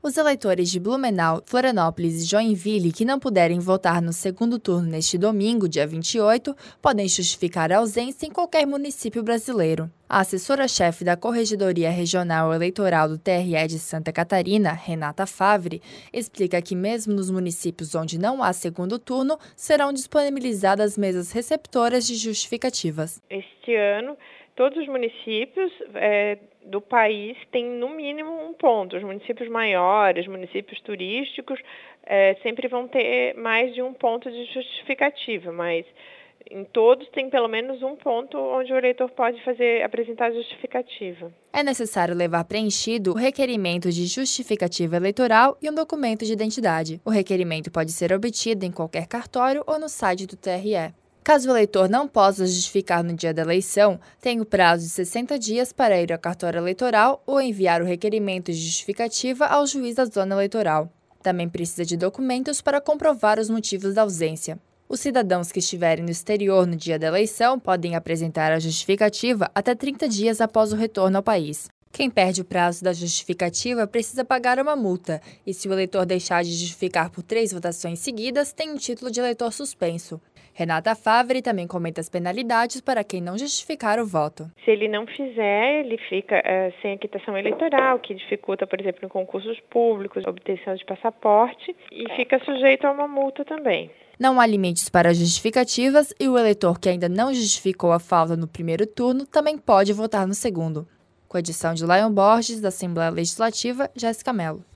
Os eleitores de Blumenau, Florianópolis e Joinville que não puderem votar no segundo turno neste domingo, dia 28, podem justificar a ausência em qualquer município brasileiro. A assessora-chefe da Corregedoria Regional Eleitoral do TRE de Santa Catarina, Renata Favre, explica que mesmo nos municípios onde não há segundo turno, serão disponibilizadas mesas receptoras de justificativas. Este ano, todos os municípios do país têm no mínimo um ponto. Os municípios maiores, municípios turísticos, sempre vão ter mais de um ponto de justificativa, mas em todos tem pelo menos um ponto onde o eleitor pode apresentar justificativa. É necessário levar preenchido o requerimento de justificativa eleitoral e um documento de identidade. O requerimento pode ser obtido em qualquer cartório ou no site do TRE. Caso o eleitor não possa justificar no dia da eleição, tem o prazo de 60 dias para ir ao cartório eleitoral ou enviar o requerimento de justificativa ao juiz da zona eleitoral. Também precisa de documentos para comprovar os motivos da ausência. Os cidadãos que estiverem no exterior no dia da eleição podem apresentar a justificativa até 30 dias após o retorno ao país. Quem perde o prazo da justificativa precisa pagar uma multa, e se o eleitor deixar de justificar por 3 votações seguidas, tem um título de eleitor suspenso. Renata Favre também comenta as penalidades para quem não justificar o voto. Se ele não fizer, ele fica sem a quitação eleitoral, que dificulta, por exemplo, em concursos públicos, a obtenção de passaporte, e fica sujeito a uma multa também. Não há limites para justificativas e o eleitor que ainda não justificou a falta no primeiro turno também pode votar no segundo. Com a edição de Lion Borges, da Assembleia Legislativa, Jéssica Mello.